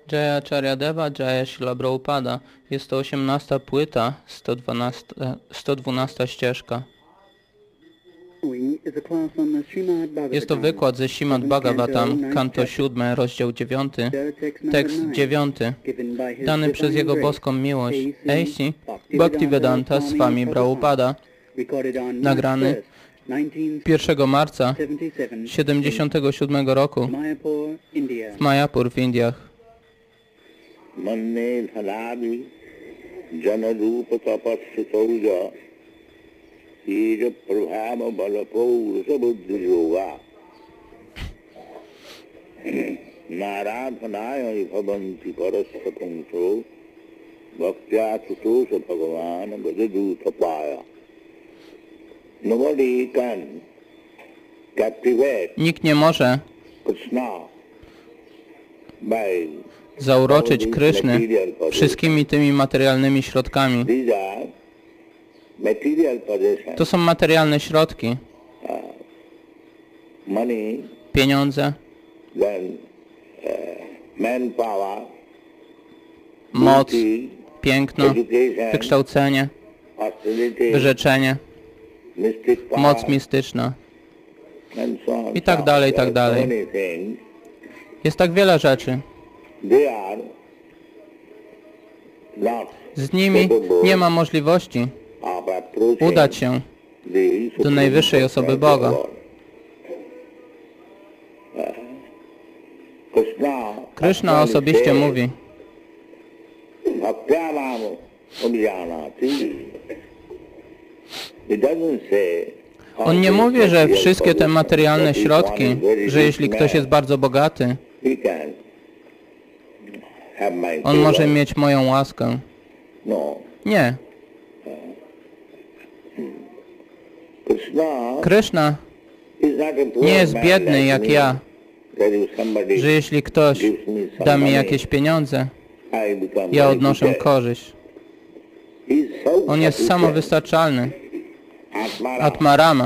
Jayacharya Deva, Jaya Śrīla Prabhupada. Jest to 18. płyta, 112 ścieżka. Jest to wykład ze Śrīmad Bhagavatam, kanto 7, rozdział 9, tekst 9, dany przez Jego boską miłość A.C. Bhaktivedanta Swami Prabhupada, nagrany 1 marca 1977 roku w Mayapur w Indiach. Manne dhalavi janarupa tapasya teja prabhava balapurusha buddhi yoga naradhanaya bhavanti parasya puncto bhaktya tutosha bhagavana bhajadutapaya. Nobody can captivate Nikt nie może Krishna by zauroczyć Kryszny wszystkimi tymi materialnymi środkami. To są materialne środki. Pieniądze, moc, piękno, wykształcenie, wyrzeczenie, moc mistyczna i tak dalej, i tak dalej. Jest tak wiele rzeczy. Z nimi nie ma możliwości udać się do najwyższej osoby Boga. Kryszna osobiście mówi: on nie mówi, że wszystkie te materialne środki, że jeśli ktoś jest bardzo bogaty, on może mieć moją łaskę. Nie. Kryszna nie jest biedny jak ja, że jeśli ktoś da mi jakieś pieniądze, ja odnoszę korzyść. On jest samowystarczalny. Atmarama.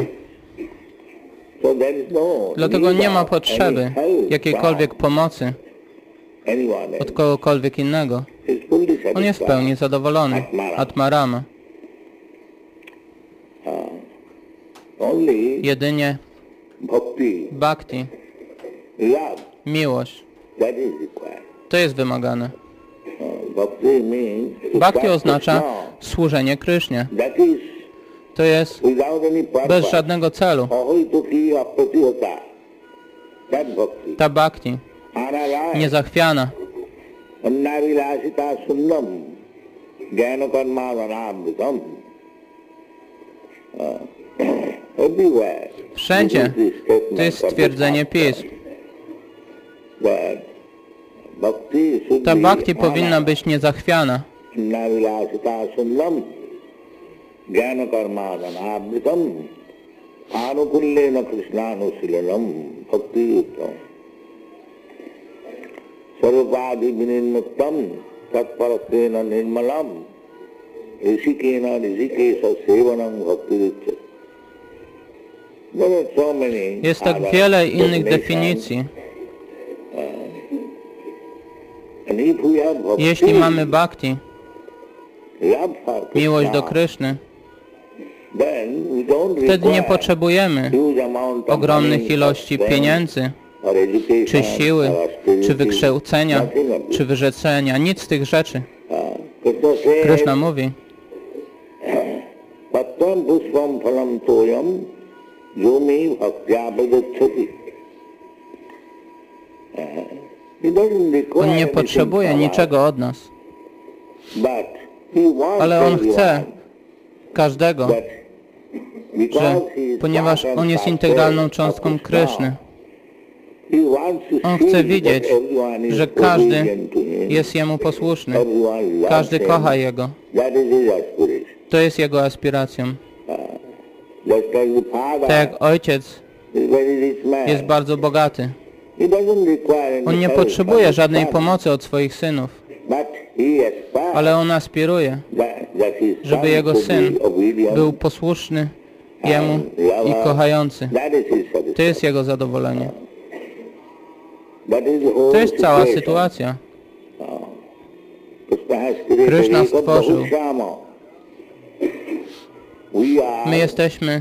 Dlatego nie ma potrzeby jakiejkolwiek pomocy od kogokolwiek innego. On jest w pełni zadowolony. Atmarama. Jedynie bhakti, miłość, to jest wymagane. Bhakti oznacza służenie Krysznie. To jest bez żadnego celu. Ta bhakti niezachwiana. Wszędzie to jest stwierdzenie pism. Ta bhakti powinna być niezachwiana. Sarvadi vinirmuktam tatparasena nirmalam rishikena rishikesa sevanam bhaktiricca. Jest tak wiele innych definicji. Jeśli mamy bhakti, miłość do Kryszny, wtedy nie potrzebujemy ogromnych ilości pieniędzy, czy siły, czy wykształcenia, czy wyrzeczenia. Nic z tych rzeczy. Kryszna mówi: on nie potrzebuje niczego od nas, ale on chce każdego, że ponieważ on jest integralną cząstką Kryszny, on chce widzieć, że każdy jest Jemu posłuszny. Każdy kocha Jego. To jest Jego aspiracją. Tak jak ojciec jest bardzo bogaty. On nie potrzebuje żadnej pomocy od swoich synów, ale on aspiruje, żeby jego syn był posłuszny Jemu i kochający. To jest jego zadowolenie. To jest cała sytuacja. Kryszna stworzył. My jesteśmy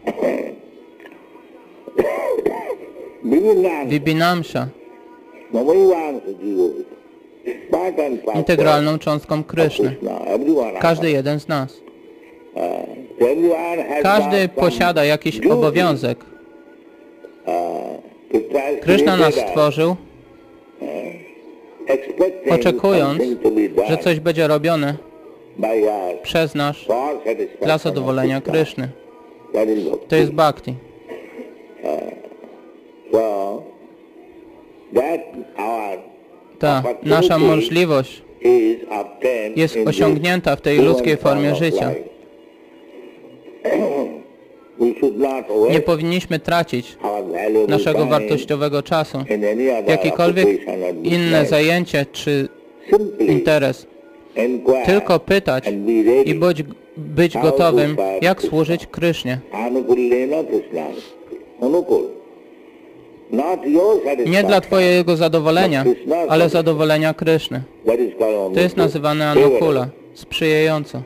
Vibhinamsha, integralną cząstką Kryszny. Każdy jeden z nas. Każdy posiada jakiś obowiązek. Kryszna nas stworzył, oczekując, że coś będzie robione przez nas dla zadowolenia Kryszny. To jest bhakti. Ta nasza możliwość jest osiągnięta w tej ludzkiej formie życia. Nie powinniśmy tracić naszego wartościowego czasu w jakiekolwiek inne zajęcie czy interes. Tylko pytać i być gotowym, jak służyć Krysznie. Nie dla Twojego zadowolenia, ale zadowolenia Kryszny. To jest nazywane anukula, sprzyjająco.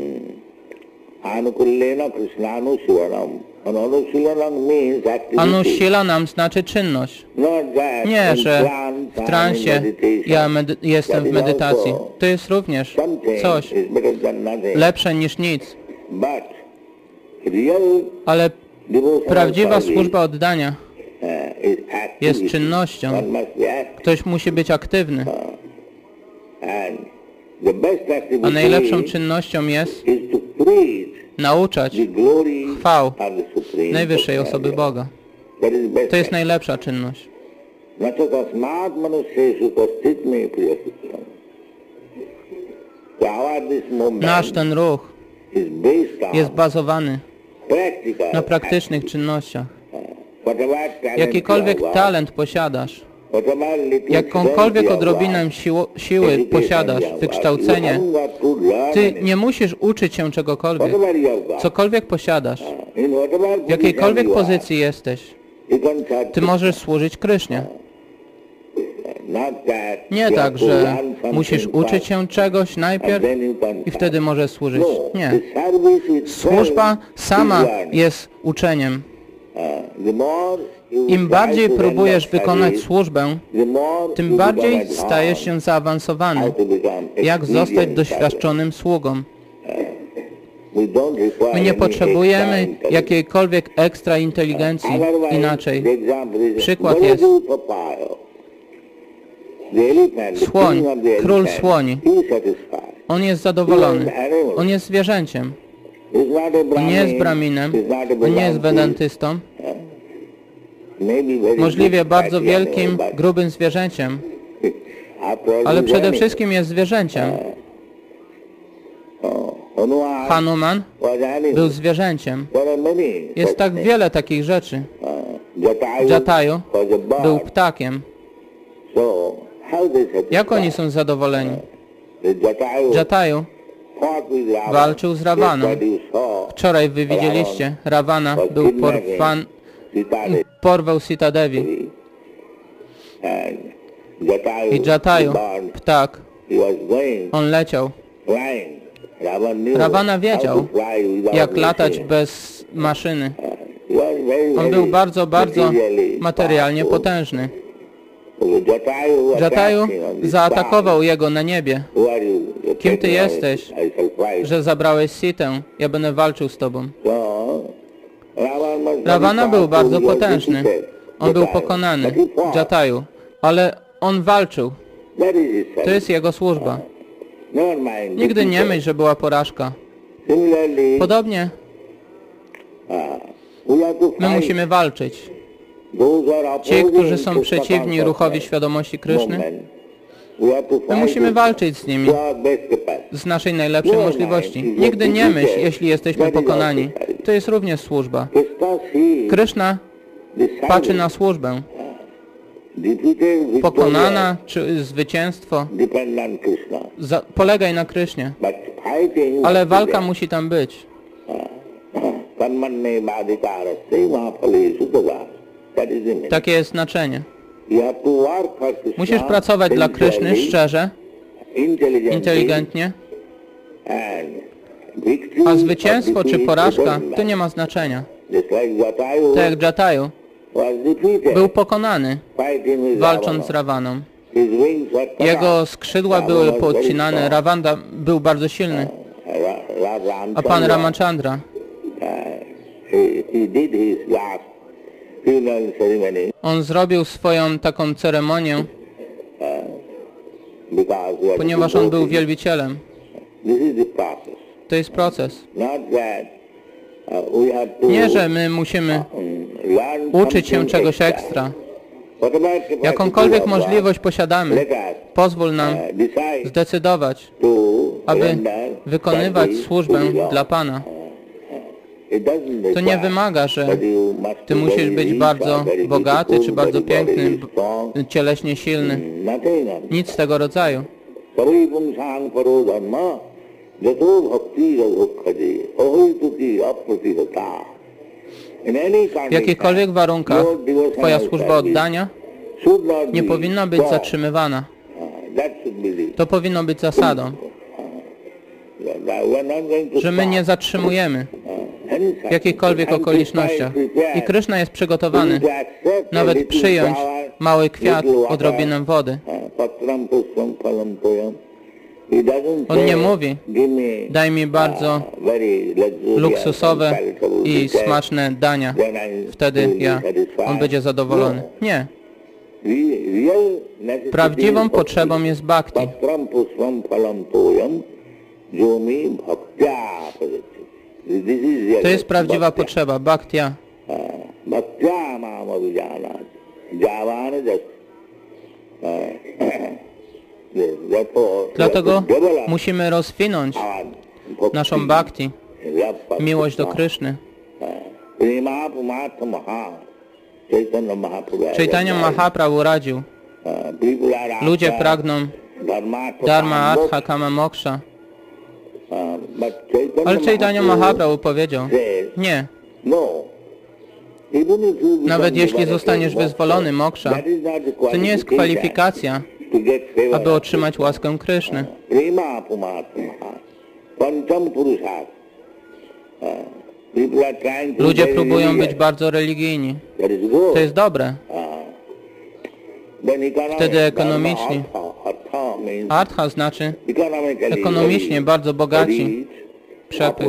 Anusilanam znaczy czynność. Nie, że w transie ja jestem w medytacji. To jest również coś lepsze niż nic. Ale prawdziwa służba oddania jest czynnością. Ktoś musi być aktywny. A najlepszą czynnością jest nauczać chwał najwyższej osoby Boga. To jest najlepsza czynność. Nasz ten ruch jest bazowany na praktycznych czynnościach. Jakikolwiek talent posiadasz, jakąkolwiek odrobinę siły posiadasz, wykształcenie, Ty nie musisz uczyć się czegokolwiek. Cokolwiek posiadasz, w jakiejkolwiek pozycji jesteś, Ty możesz służyć Krysznie. Nie tak, że musisz uczyć się czegoś najpierw i wtedy możesz służyć. Nie. Służba sama jest uczeniem. Im bardziej próbujesz wykonać służbę, tym bardziej stajesz się zaawansowany. Jak zostać doświadczonym sługą? My nie potrzebujemy jakiejkolwiek ekstra inteligencji. Inaczej. Przykład jest słoń, król słoni. On jest zadowolony. On jest zwierzęciem. On nie jest braminem. On nie jest vedantystą. Możliwie bardzo wielkim, grubym zwierzęciem. Ale przede wszystkim jest zwierzęciem. Hanuman był zwierzęciem. Jest tak wiele takich rzeczy. Jatayu był ptakiem. Jak oni są zadowoleni? Jatayu walczył z Ravaną. Wczoraj wy widzieliście, Ravana był porwał Sita Devi. I Jatayu, ptak, on leciał. Ravana wiedział, jak latać bez maszyny. On był bardzo, bardzo materialnie potężny. Jatayu zaatakował jego na niebie. Kim ty jesteś, że zabrałeś Sitę? Ja będę walczył z tobą. Ravana był bardzo potężny. On był pokonany, Jatayu, ale on walczył. To jest jego służba. Nigdy nie myśl, że była porażka. Podobnie my musimy walczyć. Ci, którzy są przeciwni ruchowi świadomości Kryszny, my musimy walczyć z nimi z naszej najlepszej możliwości. Nigdy nie myśl, jeśli jesteśmy pokonani. To jest również służba. Kryszna patrzy na służbę. Pokonana czy zwycięstwo, polegaj na Krysznie. Ale walka musi tam być. Takie jest znaczenie. Musisz pracować dla Kryszny szczerze inteligentnie, a zwycięstwo czy porażka to nie ma znaczenia. Tak jak Jatayu był pokonany, walcząc z Ravaną. Jego skrzydła były poodcinane, Ravana był bardzo silny, a pan Ramachandra on zrobił swoją taką ceremonię, ponieważ on był wielbicielem. To jest proces. Nie, że my musimy uczyć się czegoś ekstra. Jakąkolwiek możliwość posiadamy, pozwól nam zdecydować, aby wykonywać służbę dla Pana. To nie wymaga, że Ty musisz być bardzo bogaty, czy bardzo piękny, cieleśnie silny. Nic z tego rodzaju. W jakichkolwiek warunkach Twoja służba oddania nie powinna być zatrzymywana. To powinno być zasadą, że my nie zatrzymujemy w jakichkolwiek okolicznościach. I Kryszna jest przygotowany nawet przyjąć mały kwiat, odrobinę wody. On nie mówi, daj mi bardzo luksusowe i smaczne dania, wtedy on będzie zadowolony. Nie. Prawdziwą potrzebą jest bhakti. To jest prawdziwa potrzeba, bhaktia. Dlatego musimy rozwinąć naszą bhakti, miłość do Kryszny. Chaitanya Mahaprabhu radził: ludzie pragną dharma, artha, kama, moksha. Ale Chaitanya Mahaprabhu powiedział: nie. Nawet jeśli zostaniesz wyzwolony moksha, to nie jest kwalifikacja, aby otrzymać łaskę Kryszny. Ludzie próbują być bardzo religijni. To jest dobre. Wtedy ekonomiczni. Artha znaczy ekonomicznie bardzo bogaci. Przepych.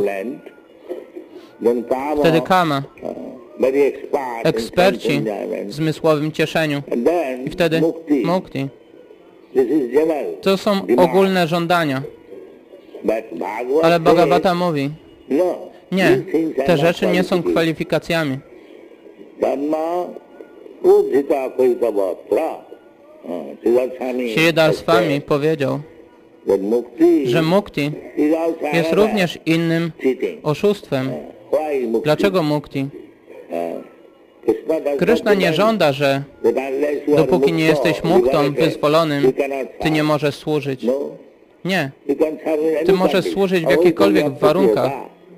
Wtedy kama. Eksperci w zmysłowym cieszeniu. I wtedy mukti. To są ogólne żądania. Ale Bhagavata mówi: nie, te rzeczy nie są kwalifikacjami. Siddhartha Swami powiedział, że mukti jest również innym oszustwem. Dlaczego mukti? Kryszna nie żąda, że dopóki nie jesteś muktą, wyzwolonym, Ty nie możesz służyć. Nie. Ty możesz służyć w jakichkolwiek warunkach.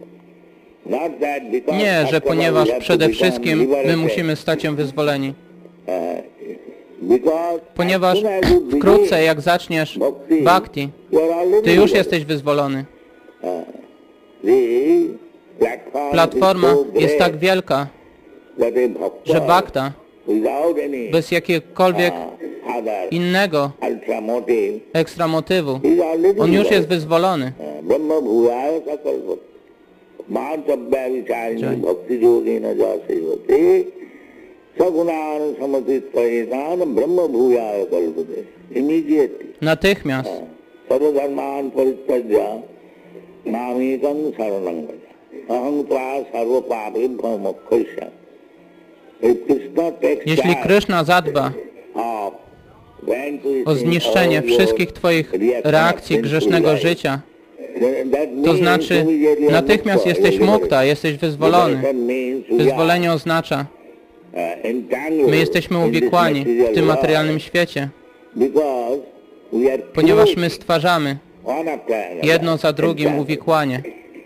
Nie, że ponieważ przede wszystkim my musimy stać się wyzwoleni. Ponieważ wkrótce jak zaczniesz bhakti, Ty już jesteś wyzwolony. Platforma jest tak wielka, że bhakta bez jakiegokolwiek innego ekstra motywu, on już jest wyzwolony. Natychmiast jeśli Kryszna zadba o zniszczenie wszystkich Twoich reakcji grzesznego życia, to znaczy natychmiast jesteś mukta, jesteś wyzwolony. Wyzwolenie oznacza, my jesteśmy uwikłani w tym materialnym świecie, ponieważ my stwarzamy jedno za drugim uwikłanie.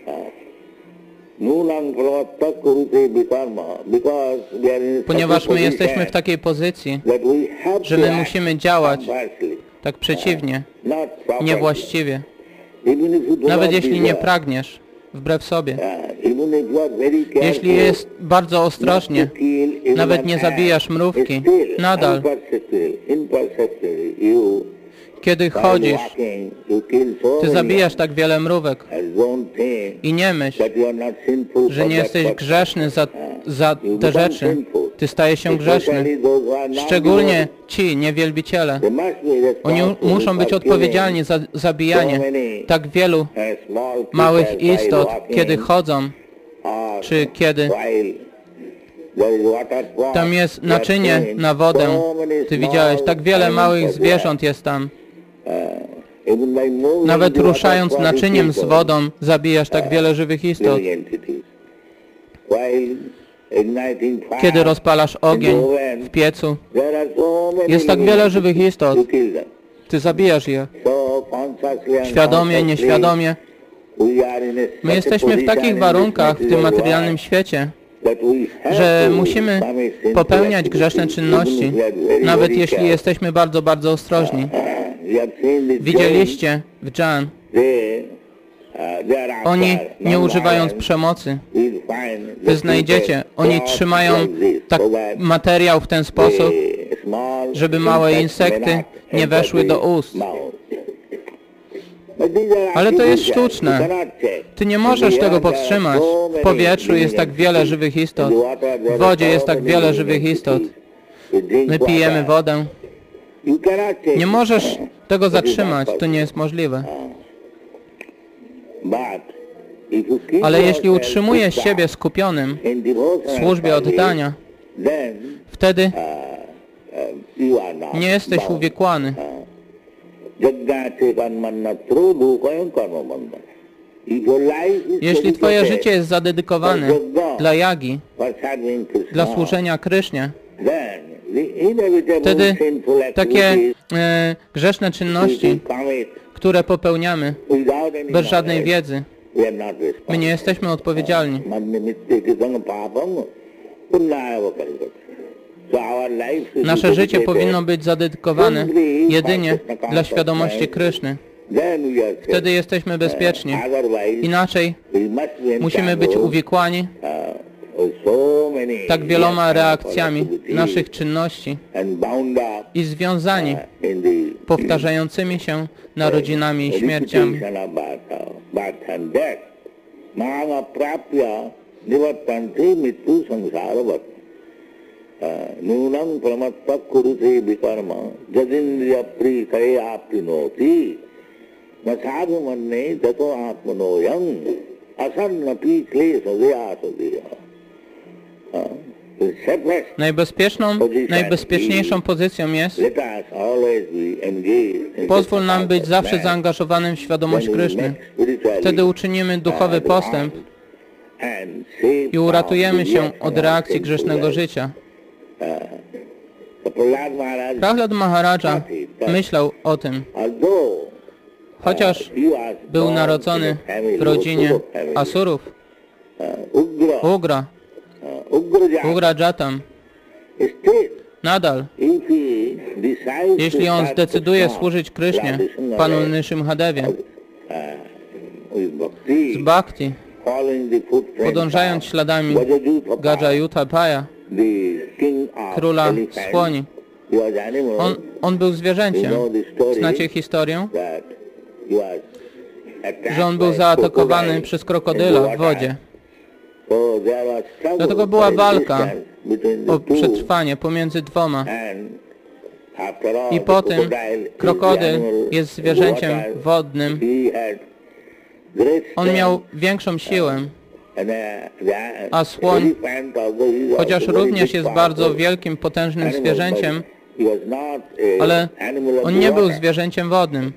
Ponieważ my jesteśmy w takiej pozycji, że my musimy działać tak przeciwnie. niewłaściwie. Nawet jeśli nie pragniesz, wbrew sobie. Jeśli jest bardzo ostrożnie, nawet nie zabijasz mrówki, nadal, kiedy chodzisz, ty zabijasz tak wiele mrówek i nie myśl, że nie jesteś grzeszny za te rzeczy. Ty stajesz się grzeszny. Szczególnie ci niewielbiciele. Oni muszą być odpowiedzialni za zabijanie tak wielu małych istot, kiedy chodzą, czy kiedy tam jest naczynie na wodę. Ty widziałeś, tak wiele małych zwierząt jest tam. Nawet ruszając naczyniem z wodą, zabijasz tak wiele żywych istot. Kiedy rozpalasz ogień w piecu, jest tak wiele żywych istot. Ty zabijasz je. Świadomie, nieświadomie. My jesteśmy w takich warunkach w tym materialnym świecie, że musimy popełniać grzeszne czynności, nawet jeśli jesteśmy bardzo, bardzo ostrożni. Widzieliście w Jan, oni nie używając przemocy. Wy znajdziecie, oni trzymają materiał w ten sposób, żeby małe insekty nie weszły do ust. Ale to jest sztuczne. Ty nie możesz tego powstrzymać. W powietrzu jest tak wiele żywych istot. W wodzie jest tak wiele żywych istot. My pijemy wodę. Nie możesz tego zatrzymać. To nie jest możliwe. Ale jeśli utrzymujesz siebie skupionym w służbie oddania, wtedy nie jesteś uwikłany. Jeśli twoje życie jest zadedykowane dla jagi, dla służenia Krysznie, wtedy takie grzeszne czynności, które popełniamy bez żadnej wiedzy, my nie jesteśmy odpowiedzialni. Nasze życie powinno być zadedykowane jedynie dla świadomości Kryszny. Wtedy jesteśmy bezpieczni. Inaczej musimy być uwikłani tak wieloma reakcjami naszych czynności i związani powtarzającymi się narodzinami i śmierciami. Nunam pramatta kurute vikarma jadindriya prikare apinoti nasadu manne tato atmanoyam asannapi klesaya sadeya. Najbezpieczniejszą pozycją jest: pozwól nam być zawsze zaangażowanym w świadomość Kryszny. Wtedy uczynimy duchowy postęp i uratujemy się od reakcji grzesznego życia. Prahlad Maharaja myślał o tym. Chociaż był narodzony w rodzinie Asurów, Ugra Jatam, nadal, jeśli on zdecyduje służyć Krysznie, Panu Nrsimhadewie, z bhakti, podążając śladami Gajayutapaya, króla słoni. On był zwierzęciem. Znacie historię? Że on był zaatakowany przez krokodyla w wodzie. Dlatego była walka o przetrwanie pomiędzy dwoma. I po tym krokodyl jest zwierzęciem wodnym. On miał większą siłę. A słoń, chociaż również jest bardzo wielkim, potężnym zwierzęciem, ale on nie był zwierzęciem wodnym.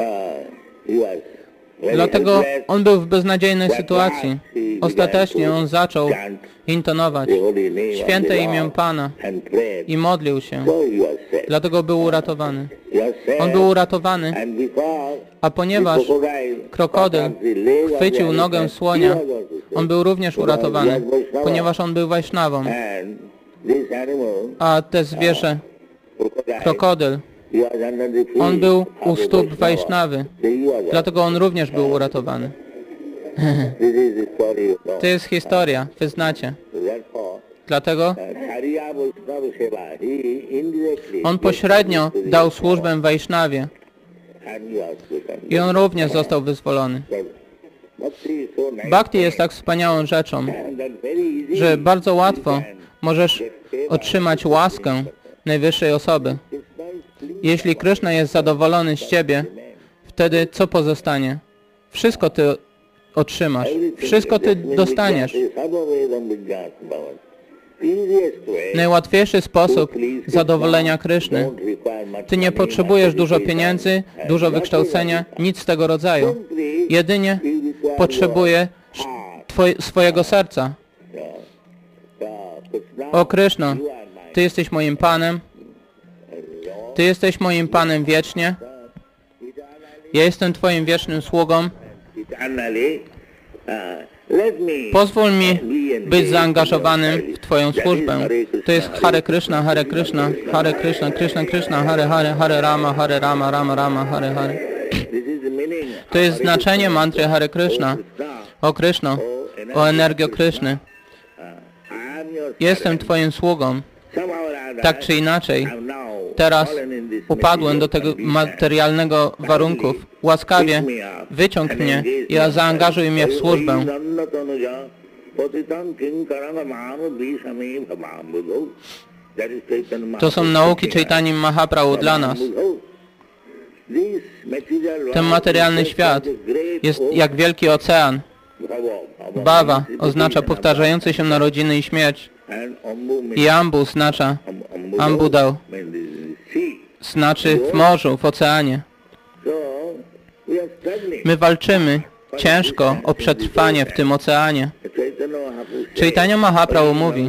Dlatego on był w beznadziejnej sytuacji. Ostatecznie on zaczął intonować święte imię Pana i modlił się. Dlatego był uratowany. On był uratowany, a ponieważ krokodyl chwycił nogę słonia, on był również uratowany, ponieważ on był Wajsznawą. A te zwierzę, krokodyl, On był u stóp Wajsznawy, dlatego on również był uratowany. To jest historia, wy znacie. Dlatego on pośrednio dał służbę Wajsznawie i on również został wyzwolony. Bhakti jest tak wspaniałą rzeczą, że bardzo łatwo możesz otrzymać łaskę najwyższej osoby. Jeśli Kryszna jest zadowolony z ciebie, wtedy co pozostanie? Wszystko ty otrzymasz, wszystko ty dostaniesz. Najłatwiejszy sposób zadowolenia Kryszny. Ty nie potrzebujesz dużo pieniędzy, dużo wykształcenia, nic z tego rodzaju. Jedynie potrzebujesz swojego serca. O Kryszno, Ty jesteś moim Panem. Ty jesteś moim Panem wiecznie. Ja jestem Twoim wiecznym sługą. Pozwól mi być zaangażowanym w Twoją służbę. To jest Hare Krishna, Hare Krishna, Hare Krishna, Krishna Krishna, Hare Hare, Hare Rama, Rama Rama, Hare Hare. To jest znaczenie mantry Hare Krishna. O Kryszno, o energio Kryszny. Jestem Twoim sługą. Tak czy inaczej, teraz upadłem do tego materialnego warunków. Łaskawie wyciąg mnie i zaangażuj mnie w służbę. To są nauki Chaitanya Mahaprabhu dla nas. Ten materialny świat jest jak wielki ocean. Bhava oznacza powtarzające się narodziny i śmierć. I Ambu oznacza Ambudał, znaczy w morzu, w oceanie. My walczymy ciężko o przetrwanie w tym oceanie. Chaitanya Mahaprabhu mówi: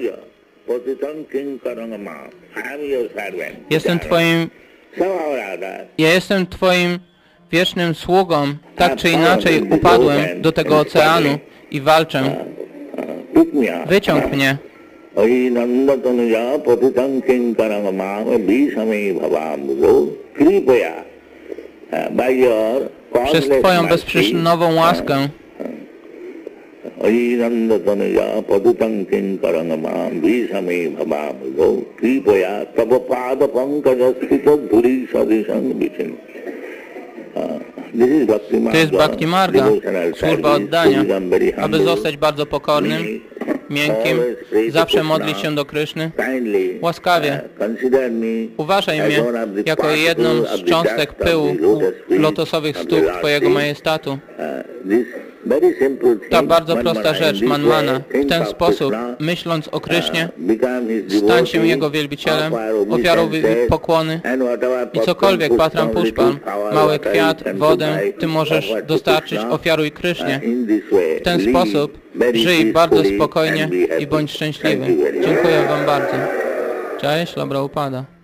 ja jestem Twoim wiecznym sługą. Tak czy inaczej upadłem do tego oceanu i walczę. Wyciąg mnie. Przez Twoją bezprzyczynową łaskę. To jest Bhakti Marga, służba oddania, aby zostać bardzo pokornym, miękkim, zawsze modlić się do Kryszny. Łaskawie uważaj mnie jako jedną z cząstek pyłu lotosowych stóp Twojego majestatu. Ta bardzo prosta rzecz, Manmana. W ten sposób, myśląc o Krysznie, stań się Jego wielbicielem, ofiaruj pokłony i cokolwiek Patram Pushpam, mały kwiat, wodę, Ty możesz dostarczyć, ofiaruj Krysznie. W ten sposób żyj bardzo spokojnie i bądź szczęśliwy. Dziękuję Wam bardzo. Cześć, Śla Prabhupada.